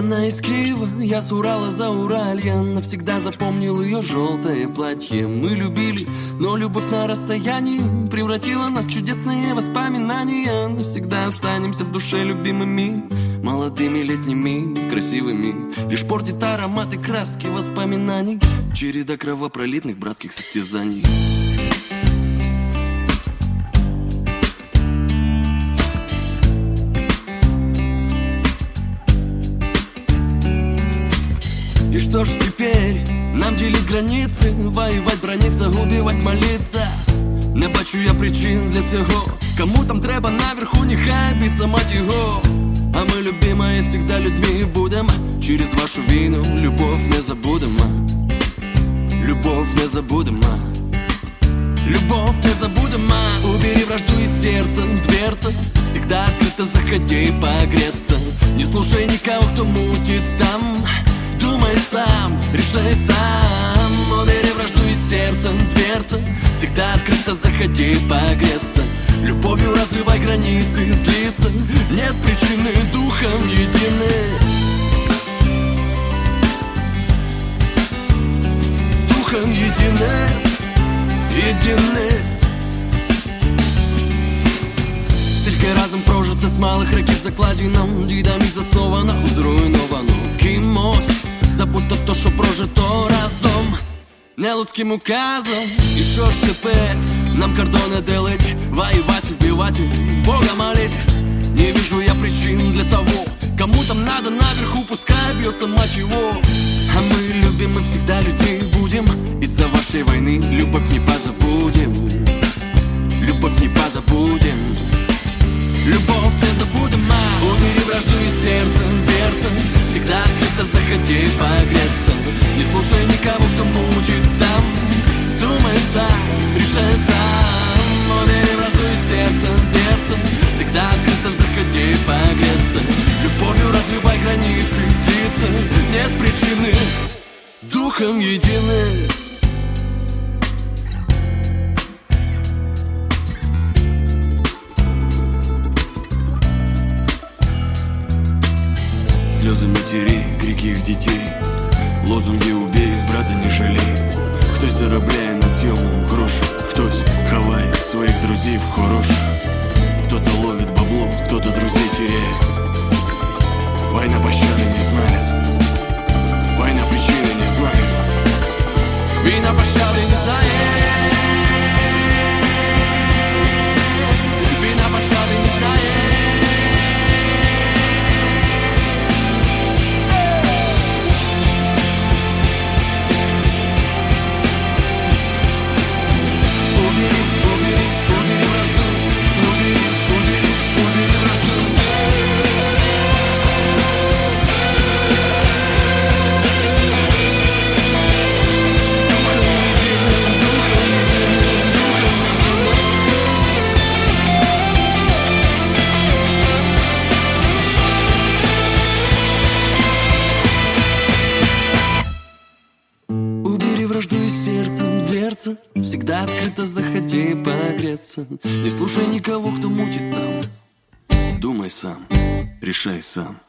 Она из Киева, я с Урала за Уралья. Навсегда запомнил ее желтое платье. Мы любили, но любовь на расстоянии превратила нас в чудесные воспоминания. Навсегда останемся в душе любимыми, молодыми, летними, красивыми. Лишь портит аромат и краски воспоминаний, череда кровопролитных братских состязаний. И что ж теперь? Нам делить границы, воювать, браниться, убивать, молиться. Не бачу я причин для цього. Кому там треба наверху, нехай биться, мать його. А ми, любимые, всегда людьми будем. Через вашу війну любовь не забудемо. Любовь не забудемо. Любовь не забудемо. Убери вражду из сердца, дверца всегда открыто, заходи погреться. Не слушай никого, кто мутит там. Думай сам, решай сам. Убери вражду из сердца, дверца всегда открыто, заходи погреться. Любовью развивай границы, злиться нет причины, духом едины. Духом едины, едины. Стільки разом прожито з малих років закладено, дідами засновано, зруйновано кимось. Забудьте то, що прожито разом, не людським указом. І що ж тепер? Нам кордоны делать, воевать, убивать, Бога молить. Не вижу я причин для того, кому там надо наверху, пускай бьется, мать его. А мы любим, мы всегда людьми будем. Из-за вашей войны любовь не позабудем. Любовь не позабудем. Любовь не забудем. Убери вражду из сердца, дверца всегда открыто, заходи погреться. Не слушай никого, кто мучит там. Думай сам, решай сам. Убери вражду из сердца, дверца всегда открыто, заходи погреться. Любовью развивай границы, злиться нет причины, духом едины. Слезы матерей, крики их детей, лозунги «убей, брата не жалей». Хтось заробляє на цьому гроші, хтось ховає своїх друзів хороших. Кто-то ловит бабло, кто-то друзей теряет. Война пощады не знает, война причины не знает. Война пощады не знает, война пощады не знает. Всегда открыто, заходи погреться. Не слушай никого, кто мутит там. Думай сам, решай сам.